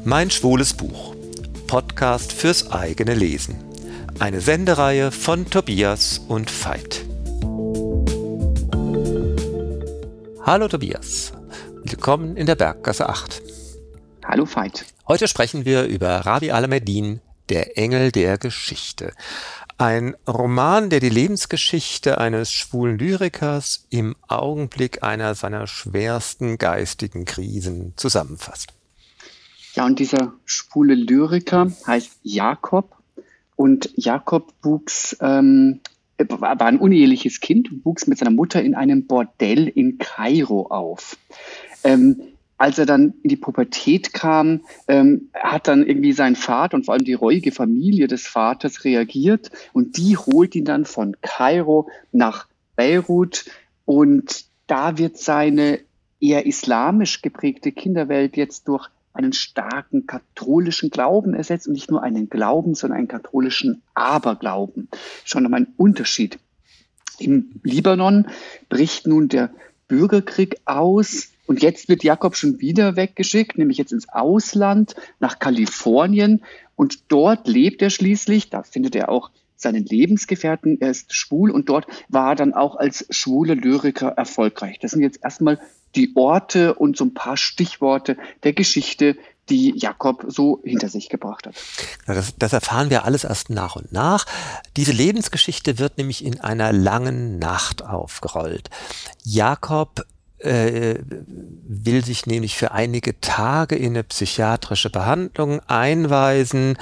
Mein schwules Buch. Podcast fürs eigene Lesen. Eine Sendereihe von Tobias und Veit. Hallo Tobias. Willkommen in der Berggasse 8. Hallo Veit. Heute sprechen wir über Rabi Alameddin, Der Engel der Geschichte. Ein Roman, der die Lebensgeschichte eines schwulen Lyrikers im Augenblick einer seiner schwersten geistigen Krisen zusammenfasst. Ja, und dieser schwule Lyriker heißt Jakob. Und Jakob war ein uneheliches Kind und wuchs mit seiner Mutter in einem Bordell in Kairo auf. Als er dann in die Pubertät kam, hat dann irgendwie sein Vater und vor allem die reuige Familie des Vaters reagiert und die holt ihn dann von Kairo nach Beirut und da wird seine eher islamisch geprägte Kinderwelt jetzt durch einen starken katholischen Glauben ersetzt und nicht nur einen Glauben, sondern einen katholischen Aberglauben. Schon nochmal ein Unterschied. Im Libanon bricht nun der Bürgerkrieg aus und jetzt wird Jakob schon wieder weggeschickt, nämlich jetzt ins Ausland, nach Kalifornien und dort lebt er schließlich, da findet er auch seinen Lebensgefährten, er ist schwul und dort war er dann auch als schwuler Lyriker erfolgreich. Das sind jetzt erstmal die Orte und so ein paar Stichworte der Geschichte, die Jakob so hinter sich gebracht hat. Das erfahren wir alles erst nach und nach. Diese Lebensgeschichte wird nämlich in einer langen Nacht aufgerollt. Jakob will sich nämlich für einige Tage in eine psychiatrische Behandlung einweisen.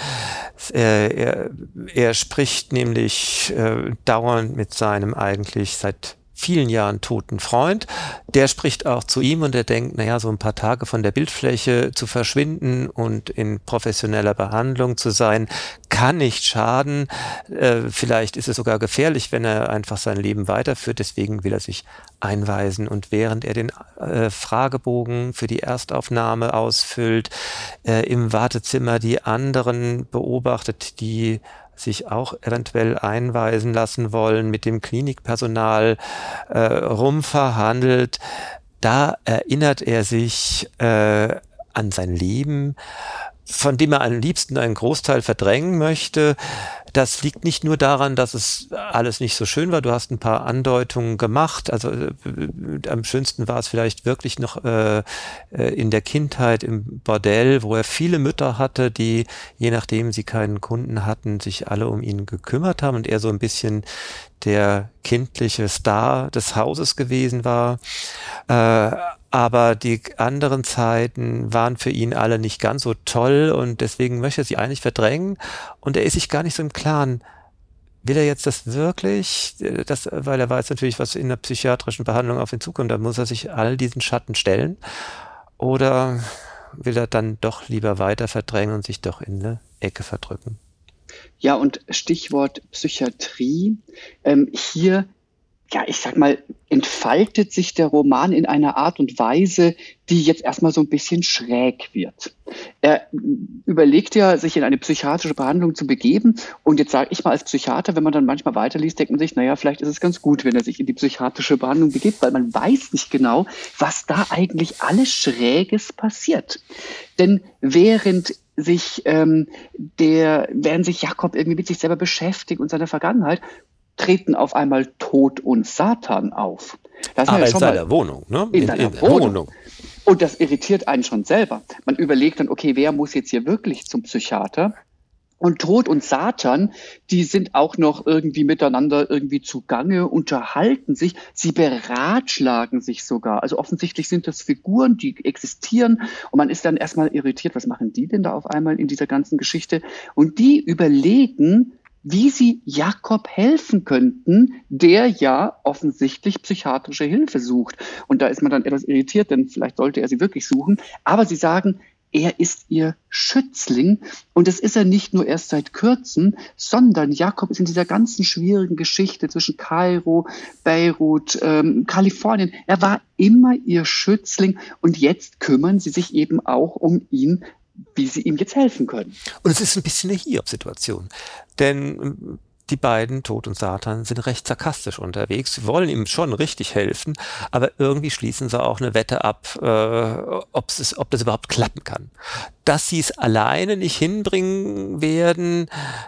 Er spricht nämlich dauernd mit seinem eigentlich seit vielen Jahren toten Freund. Der spricht auch zu ihm und er denkt, naja, so ein paar Tage von der Bildfläche zu verschwinden und in professioneller Behandlung zu sein, kann nicht schaden. Vielleicht ist es sogar gefährlich, wenn er einfach sein Leben weiterführt. Deswegen will er sich einweisen. Und während er den Fragebogen für die Erstaufnahme ausfüllt, im Wartezimmer die anderen beobachtet, die sich auch eventuell einweisen lassen wollen, mit dem Klinikpersonal rumverhandelt, da erinnert er sich an sein Leben, von dem er am liebsten einen Großteil verdrängen möchte. Das liegt nicht nur daran, dass es alles nicht so schön war. Du hast ein paar Andeutungen gemacht. Also am schönsten war es vielleicht wirklich noch in der Kindheit im Bordell, wo er viele Mütter hatte, die, je nachdem sie keinen Kunden hatten, sich alle um ihn gekümmert haben und er so ein bisschen der kindliche Star des Hauses gewesen war. Aber die anderen Zeiten waren für ihn alle nicht ganz so toll und deswegen möchte er sie eigentlich verdrängen und er ist sich gar nicht so im Klaren, will er jetzt das wirklich, weil er weiß natürlich, was in der psychiatrischen Behandlung auf ihn zukommt, da muss er sich all diesen Schatten stellen oder will er dann doch lieber weiter verdrängen und sich doch in eine Ecke verdrücken? Ja, und Stichwort Psychiatrie, hier ja, ich sag mal, entfaltet sich der Roman in einer Art und Weise, die jetzt erstmal so ein bisschen schräg wird. Er überlegt ja, sich in eine psychiatrische Behandlung zu begeben. Und jetzt sage ich mal als Psychiater, wenn man dann manchmal weiterliest, denkt man sich, naja, vielleicht ist es ganz gut, wenn er sich in die psychiatrische Behandlung begibt, weil man weiß nicht genau, was da eigentlich alles Schräges passiert. Denn während sich Jakob irgendwie mit sich selber beschäftigt und seiner Vergangenheit, treten auf einmal Tod und Satan auf. Aber in seiner Wohnung, ne? In seiner Wohnung. Und das irritiert einen schon selber. Man überlegt dann, okay, wer muss jetzt hier wirklich zum Psychiater? Und Tod und Satan, die sind auch noch irgendwie miteinander irgendwie zugange, unterhalten sich, sie beratschlagen sich sogar. Also offensichtlich sind das Figuren, die existieren und man ist dann erstmal irritiert, was machen die denn da auf einmal in dieser ganzen Geschichte? Und die überlegen, wie sie Jakob helfen könnten, der ja offensichtlich psychiatrische Hilfe sucht. Und da ist man dann etwas irritiert, denn vielleicht sollte er sie wirklich suchen. Aber sie sagen, er ist ihr Schützling. Und das ist er nicht nur erst seit kurzem, sondern Jakob ist in dieser ganzen schwierigen Geschichte zwischen Kairo, Beirut, Kalifornien. Er war immer ihr Schützling. Und jetzt kümmern sie sich eben auch um ihn, wie sie ihm jetzt helfen können. Und es ist ein bisschen eine Hiob-Situation. Denn die beiden, Tod und Satan, sind recht sarkastisch unterwegs. Sie wollen ihm schon richtig helfen, aber irgendwie schließen sie auch eine Wette ab, ob das überhaupt klappen kann. Dass sie es alleine nicht hinbringen werden,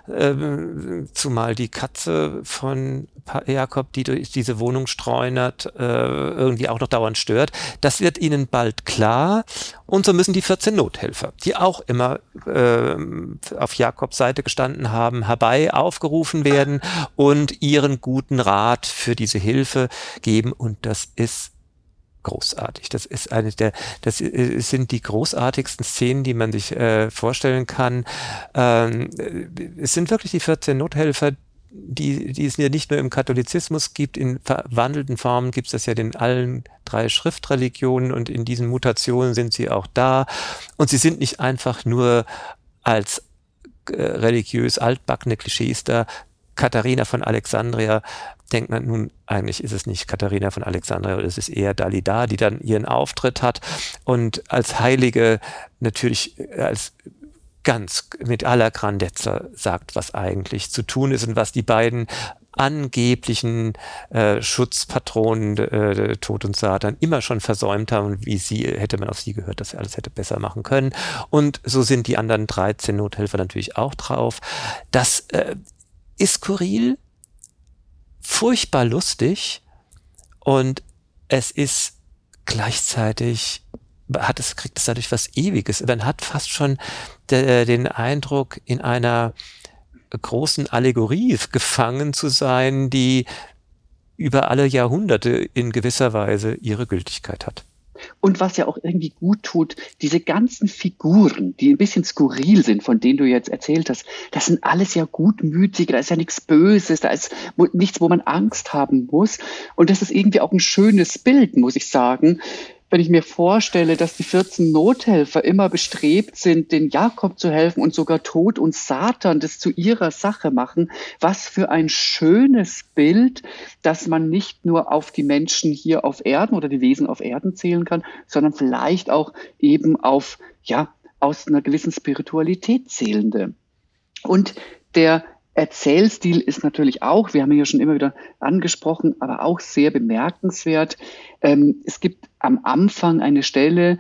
zumal die Katze von Jakob, die durch diese Wohnung streunert, irgendwie auch noch dauernd stört, das wird ihnen bald klar. Und so müssen die 14 Nothelfer, die auch immer auf Jakobs Seite gestanden haben, herbei aufgerufen werden und ihren guten Rat für diese Hilfe geben. Und das ist großartig. Das sind die großartigsten Szenen, die man sich vorstellen kann. Es sind wirklich die 14 Nothelfer, die es ja nicht nur im Katholizismus gibt, in verwandelten Formen gibt es das ja in allen 3 Schriftreligionen und in diesen Mutationen sind sie auch da. Und sie sind nicht einfach nur als religiös altbackene Klischees da. Katharina von Alexandria, denkt man nun, eigentlich ist es nicht Katharina von Alexandria, es ist eher Dalida, die dann ihren Auftritt hat und als Heilige natürlich als ganz mit aller Grandezza sagt, was eigentlich zu tun ist und was die beiden angeblichen Schutzpatronen Tod und Satan immer schon versäumt haben und hätte man auf sie gehört, dass sie alles hätte besser machen können. Und so sind die anderen 13 Nothelfer natürlich auch drauf. Das ist skurril, furchtbar lustig und es ist gleichzeitig kriegt es dadurch was Ewiges. Man hat fast schon den Eindruck, in einer großen Allegorie gefangen zu sein, die über alle Jahrhunderte in gewisser Weise ihre Gültigkeit hat. Und was ja auch irgendwie gut tut, diese ganzen Figuren, die ein bisschen skurril sind, von denen du jetzt erzählt hast, das sind alles ja gutmütige, da ist ja nichts Böses, da ist nichts, wo man Angst haben muss. Und das ist irgendwie auch ein schönes Bild, muss ich sagen. Wenn ich mir vorstelle, dass die 14 Nothelfer immer bestrebt sind, den Jakob zu helfen und sogar Tod und Satan das zu ihrer Sache machen, was für ein schönes Bild, dass man nicht nur auf die Menschen hier auf Erden oder die Wesen auf Erden zählen kann, sondern vielleicht auch eben auf, ja, aus einer gewissen Spiritualität zählende. Und der Erzählstil ist natürlich auch, wir haben ihn ja schon immer wieder angesprochen, aber auch sehr bemerkenswert. Es gibt am Anfang eine Stelle,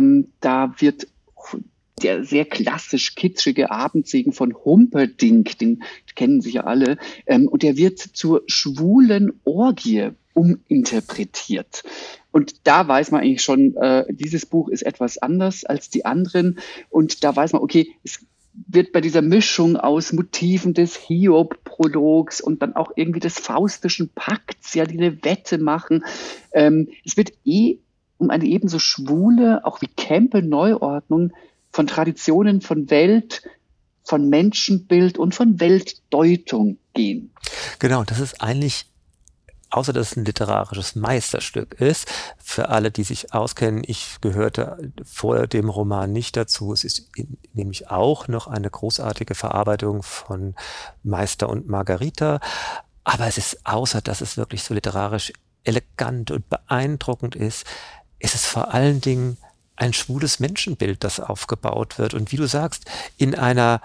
da wird der sehr klassisch kitschige Abendsegen von Humperdinck, den kennen Sie ja alle, und der wird zur schwulen Orgie uminterpretiert. Und da weiß man eigentlich schon, dieses Buch ist etwas anders als die anderen. Und da weiß man, okay, es wird bei dieser Mischung aus Motiven des Hiob-Prologs und dann auch irgendwie des faustischen Pakts, ja, die eine Wette machen. Es wird um eine ebenso schwule, auch wie Campbell-Neuordnung von Traditionen, von Welt, von Menschenbild und von Weltdeutung gehen. Genau, das ist eigentlich, außer dass es ein literarisches Meisterstück ist, für alle, die sich auskennen, ich gehörte vor dem Roman nicht dazu. Es ist nämlich auch noch eine großartige Verarbeitung von Meister und Margarita. Aber es ist, außer dass es wirklich so literarisch elegant und beeindruckend ist es vor allen Dingen ein schwules Menschenbild, das aufgebaut wird. Und wie du sagst, in einer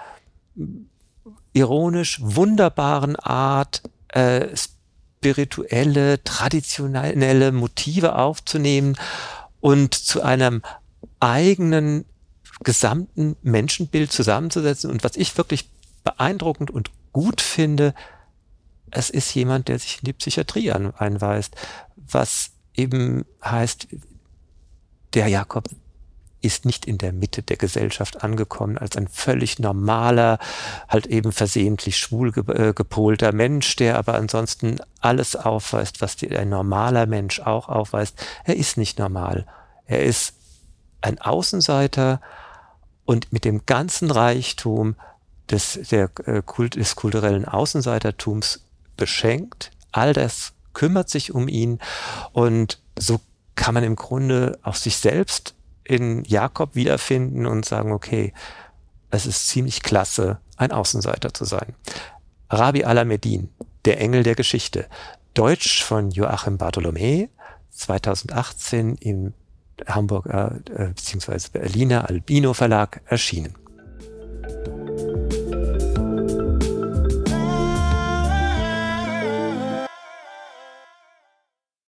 ironisch wunderbaren Art, spirituelle, traditionelle Motive aufzunehmen und zu einem eigenen gesamten Menschenbild zusammenzusetzen. Und was ich wirklich beeindruckend und gut finde, es ist jemand, der sich in die Psychiatrie einweist, was eben heißt, der Jakob ist nicht in der Mitte der Gesellschaft angekommen als ein völlig normaler, halt eben versehentlich schwul gepolter Mensch, der aber ansonsten alles aufweist, was ein normaler Mensch auch aufweist. Er ist nicht normal. Er ist ein Außenseiter und mit dem ganzen Reichtum des kulturellen Außenseitertums beschenkt. All das kümmert sich um ihn und so kann man im Grunde auch sich selbst in Jakob wiederfinden und sagen, okay, es ist ziemlich klasse, ein Außenseiter zu sein. Rabi Alameddin, der Engel der Geschichte, Deutsch von Joachim Bartholomä, 2018 im Hamburger bzw. Berliner Albino Verlag erschienen.